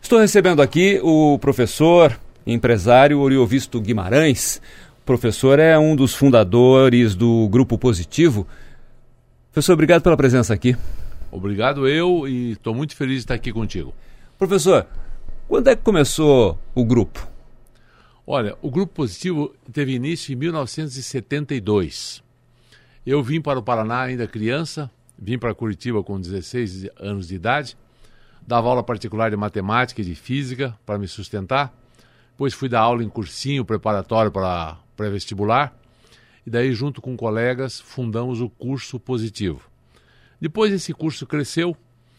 Estou recebendo aqui o professor, empresário Oriovisto Guimarães. O professor é um dos fundadores do Grupo Positivo. Professor, obrigado pela presença aqui. Obrigado e estou muito feliz de estar aqui contigo. Professor, quando é que começou o grupo? Olha, o Grupo Positivo teve início em 1972. Eu vim para o Paraná ainda criança, vim para Curitiba com 16 anos de idade, dava aula particular de matemática e de física para me sustentar, depois fui dar aula em cursinho preparatório para pré-vestibular, e daí junto com colegas fundamos o Curso Positivo. Depois esse curso cresceu,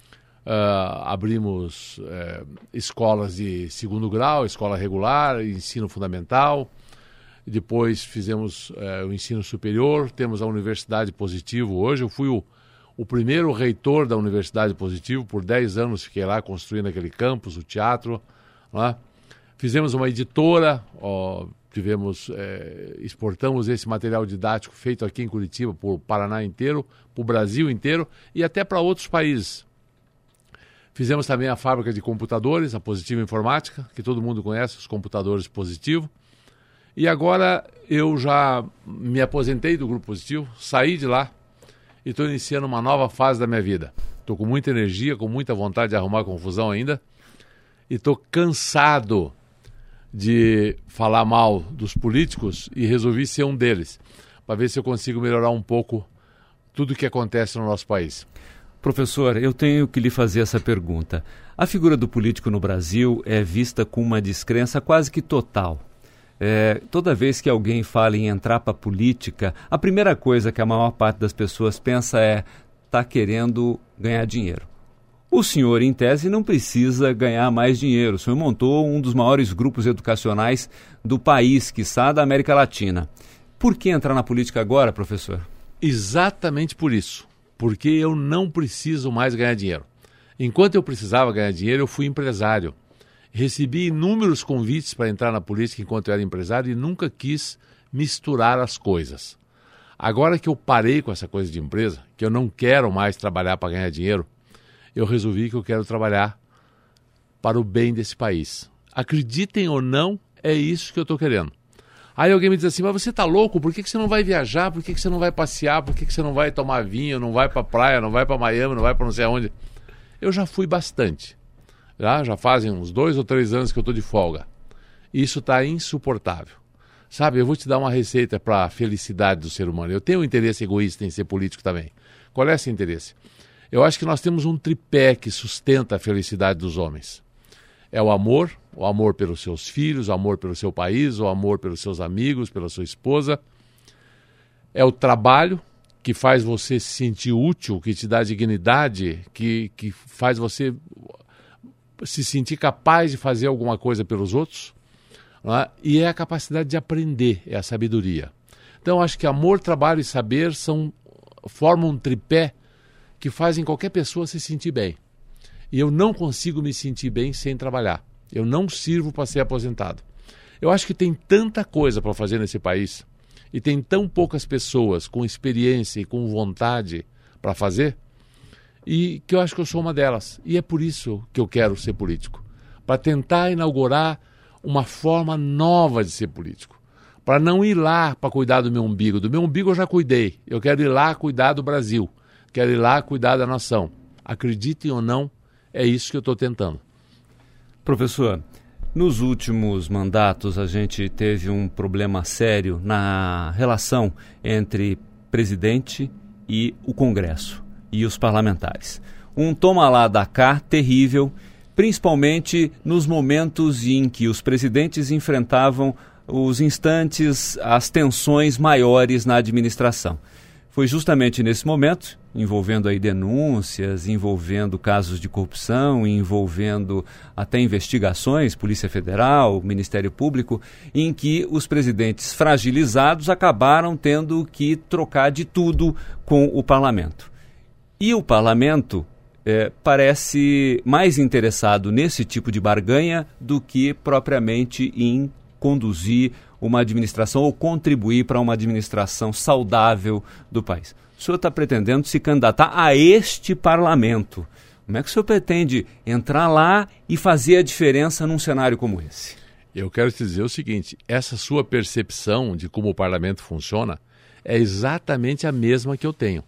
abrimos escolas de segundo grau, escola regular, ensino fundamental, depois fizemos o ensino superior, temos a Universidade Positivo hoje. Eu fui o primeiro reitor da Universidade Positivo, por 10 anos fiquei lá construindo aquele campus, o teatro, né? Fizemos uma editora, exportamos esse material didático feito aqui em Curitiba para o Paraná inteiro, para o Brasil inteiro e até para outros países. Fizemos também a fábrica de computadores, a Positivo Informática, que todo mundo conhece, os computadores Positivo. E agora eu já me aposentei do Grupo Positivo, saí de lá e estou iniciando uma nova fase da minha vida. Estou com muita energia, com muita vontade de arrumar confusão ainda e estou cansado de falar mal dos políticos e resolvi ser um deles, para ver se eu consigo melhorar um pouco tudo o que acontece no nosso país. Professor, eu tenho que lhe fazer essa pergunta. A figura do político no Brasil é vista com uma descrença quase que total. Toda vez que alguém fala em entrar para a política, a primeira coisa que a maior parte das pessoas pensa é tá querendo ganhar dinheiro. O senhor, em tese, não precisa ganhar mais dinheiro. O senhor montou um dos maiores grupos educacionais do país, quiçá da América Latina. Por que entrar na política agora, professor? Exatamente por isso. Porque eu não preciso mais ganhar dinheiro. Enquanto eu precisava ganhar dinheiro, eu fui empresário. Recebi inúmeros convites para entrar na política enquanto eu era empresário e nunca quis misturar as coisas. Agora que eu parei com essa coisa de empresa, que eu não quero mais trabalhar para ganhar dinheiro, eu resolvi que eu quero trabalhar para o bem desse país. Acreditem ou não, é isso que eu estou querendo. Aí alguém me diz assim, mas você está louco? Por que você não vai viajar? Por que você não vai passear? Por que você não vai tomar vinho? Não vai para a praia? Não vai para Miami? Não vai para não sei aonde? Eu já fui bastante. Já fazem uns 2 ou 3 anos que eu estou de folga. Isso está insuportável. Sabe, eu vou te dar uma receita para a felicidade do ser humano. Eu tenho um interesse egoísta em ser político também. Qual é esse interesse? Eu acho que nós temos um tripé que sustenta a felicidade dos homens. É o amor pelos seus filhos, o amor pelo seu país, o amor pelos seus amigos, pela sua esposa. É o trabalho, que faz você se sentir útil, que te dá dignidade, que faz você se sentir capaz de fazer alguma coisa pelos outros. Não é? E é a capacidade de aprender, é a sabedoria. Então, eu acho que amor, trabalho e saber formam um tripé que fazem qualquer pessoa se sentir bem. E eu não consigo me sentir bem sem trabalhar. Eu não sirvo para ser aposentado. Eu acho que tem tanta coisa para fazer nesse país e tem tão poucas pessoas com experiência e com vontade para fazer, e que eu acho que eu sou uma delas. E é por isso que eu quero ser político. Para tentar inaugurar uma forma nova de ser político. Para não ir lá para cuidar do meu umbigo. Do meu umbigo eu já cuidei. Eu quero ir lá cuidar do Brasil. Quero ir lá cuidar da nação. Acreditem ou não, é isso que eu estou tentando. Professor, nos últimos mandatos a gente teve um problema sério na relação entre presidente e o Congresso e os parlamentares. Um toma lá da cá terrível, principalmente nos momentos em que os presidentes enfrentavam os instantes, as tensões maiores na administração. Foi justamente nesse momento, envolvendo aí denúncias, envolvendo casos de corrupção, envolvendo até investigações, Polícia Federal, Ministério Público, em que os presidentes fragilizados acabaram tendo que trocar de tudo com o parlamento. E o parlamento parece mais interessado nesse tipo de barganha do que propriamente em conduzir uma administração ou contribuir para uma administração saudável do país. O senhor está pretendendo se candidatar a este parlamento, Como é que o senhor pretende entrar lá e fazer a diferença num cenário como esse? Eu quero te dizer o seguinte, essa sua percepção de como o parlamento funciona é exatamente a mesma que eu tenho.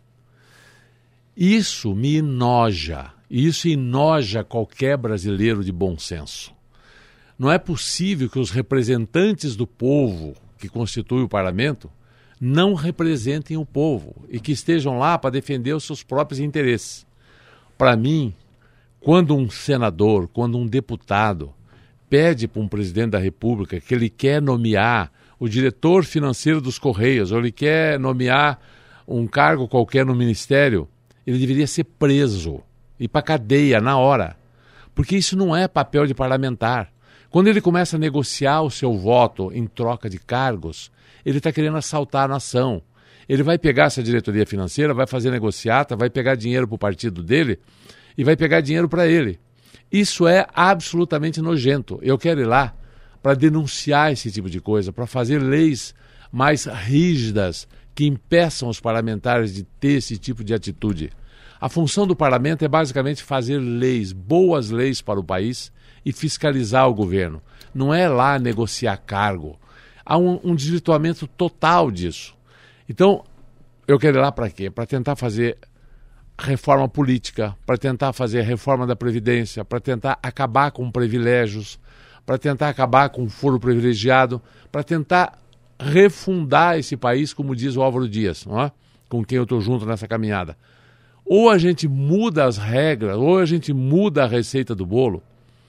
Isso me enoja, isso enoja qualquer brasileiro de bom senso. Não é possível que os representantes do povo que constituem o parlamento não representem o povo e que estejam lá para defender os seus próprios interesses. Para mim, quando um senador, quando um deputado pede para um presidente da República que ele quer nomear o diretor financeiro dos Correios ou ele quer nomear um cargo qualquer no ministério, ele deveria ser preso, ir para a cadeia na hora, porque isso não é papel de parlamentar. Quando ele começa a negociar o seu voto em troca de cargos, ele está querendo assaltar a nação. Ele vai pegar essa diretoria financeira, vai fazer negociata, vai pegar dinheiro para o partido dele e vai pegar dinheiro para ele. Isso é absolutamente nojento. Eu quero ir lá para denunciar esse tipo de coisa, para fazer leis mais rígidas que impeçam os parlamentares de ter esse tipo de atitude. A função do parlamento é basicamente fazer leis, boas leis para o país e fiscalizar o governo. Não é lá negociar cargo. Há um desvirtuamento total disso. Então, eu quero ir lá para quê? Para tentar fazer reforma política, para tentar fazer reforma da Previdência, para tentar acabar com privilégios, para tentar acabar com o foro privilegiado, para tentar refundar esse país, como diz o Álvaro Dias, não é? Com quem eu estou junto nessa caminhada. Ou a gente muda as regras, ou a gente muda a receita do bolo.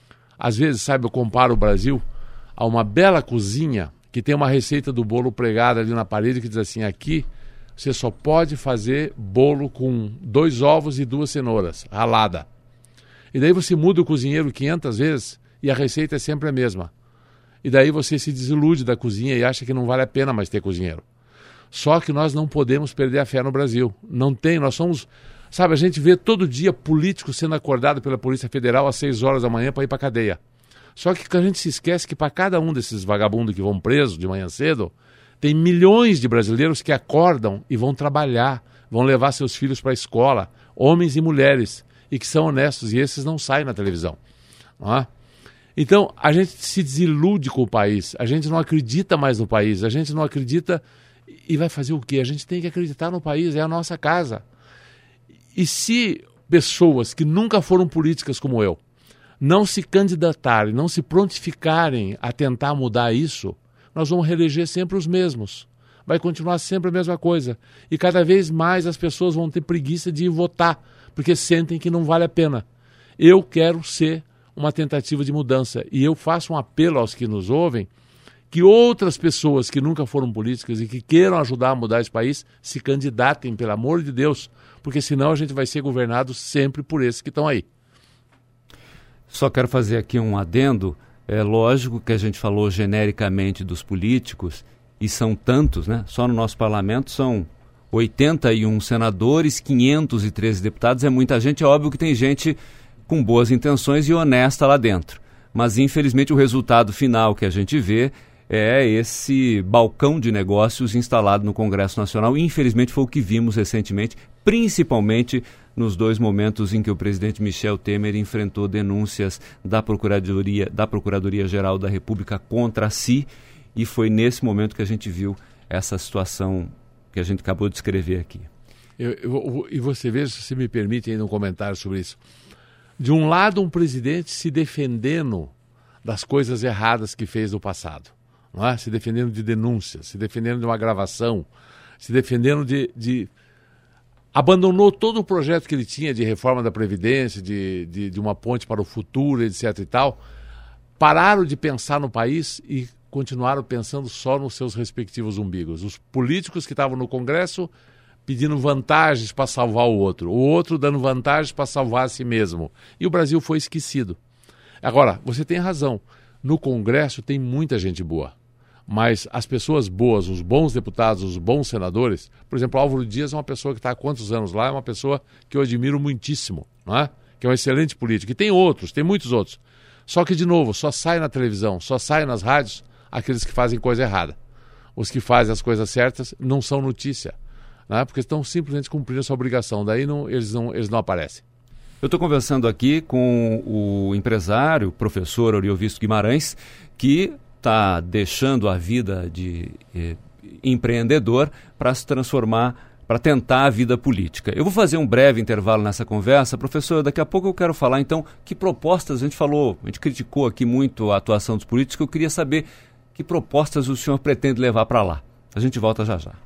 Às vezes, sabe, eu comparo o Brasil a uma bela cozinha que tem uma receita do bolo pregada ali na parede que diz assim, aqui você só pode fazer bolo com 2 ovos e 2 cenouras, ralada. E daí você muda o cozinheiro 500 vezes e a receita é sempre a mesma. E daí você se desilude da cozinha e acha que não vale a pena mais ter cozinheiro. Só que nós não podemos perder a fé no Brasil. Não tem, nós somos... Sabe, a gente vê todo dia político sendo acordado pela Polícia Federal às 6 horas da manhã para ir para a cadeia. Só que a gente se esquece que para cada um desses vagabundos que vão presos de manhã cedo, tem milhões de brasileiros que acordam e vão trabalhar, vão levar seus filhos para a escola, homens e mulheres, e que são honestos, e esses não saem na televisão. Não é? Então, a gente se desilude com o país, a gente não acredita mais no país, a gente não acredita e vai fazer o quê? A gente tem que acreditar no país, é a nossa casa. E se pessoas que nunca foram políticas como eu, não se candidatarem, não se prontificarem a tentar mudar isso, nós vamos reeleger sempre os mesmos. Vai continuar sempre a mesma coisa. E cada vez mais as pessoas vão ter preguiça de ir votar, porque sentem que não vale a pena. Eu quero ser uma tentativa de mudança. E eu faço um apelo aos que nos ouvem, que outras pessoas que nunca foram políticas e que queiram ajudar a mudar esse país, se candidatem, pelo amor de Deus, porque senão a gente vai ser governado sempre por esses que estão aí. Só quero fazer aqui um adendo. É lógico que a gente falou genericamente dos políticos, e são tantos, né? Só no nosso parlamento são 81 senadores, 513 deputados, é muita gente. É óbvio que tem gente com boas intenções e honesta lá dentro. Mas, infelizmente, o resultado final que a gente vê é esse balcão de negócios instalado no Congresso Nacional. Infelizmente, foi o que vimos recentemente, principalmente nos 2 momentos em que o presidente Michel Temer enfrentou denúncias da Procuradoria-Geral da República contra si, e foi nesse momento que a gente viu essa situação que a gente acabou de descrever aqui. E você vê, se você me permite ainda um comentário sobre isso. De um lado, um presidente se defendendo das coisas erradas que fez no passado, não é? Se defendendo de denúncias, se defendendo de uma gravação, se defendendo de abandonou todo o projeto que ele tinha de reforma da Previdência, de uma ponte para o futuro, etc. e tal. Pararam de pensar no país e continuaram pensando só nos seus respectivos umbigos. Os políticos que estavam no Congresso pedindo vantagens para salvar o outro dando vantagens para salvar a si mesmo. E o Brasil foi esquecido. Agora, você tem razão. No Congresso tem muita gente boa. Mas as pessoas boas, os bons deputados, os bons senadores, por exemplo, Álvaro Dias é uma pessoa que está há quantos anos lá, é uma pessoa que eu admiro muitíssimo, não é? Que é um excelente político. E tem outros, tem muitos outros. Só que, de novo, só sai na televisão, só sai nas rádios aqueles que fazem coisa errada. Os que fazem as coisas certas não são notícia, né? Porque estão simplesmente cumprindo a sua obrigação. Daí eles não aparecem. Eu estou conversando aqui com o empresário, professor Oriovisto Guimarães, que está deixando a vida de empreendedor para se transformar, para tentar a vida política. Eu vou fazer um breve intervalo nessa conversa. Professor, daqui a pouco eu quero falar, então, que propostas, a gente criticou aqui muito a atuação dos políticos, eu queria saber que propostas o senhor pretende levar para lá. A gente volta já já.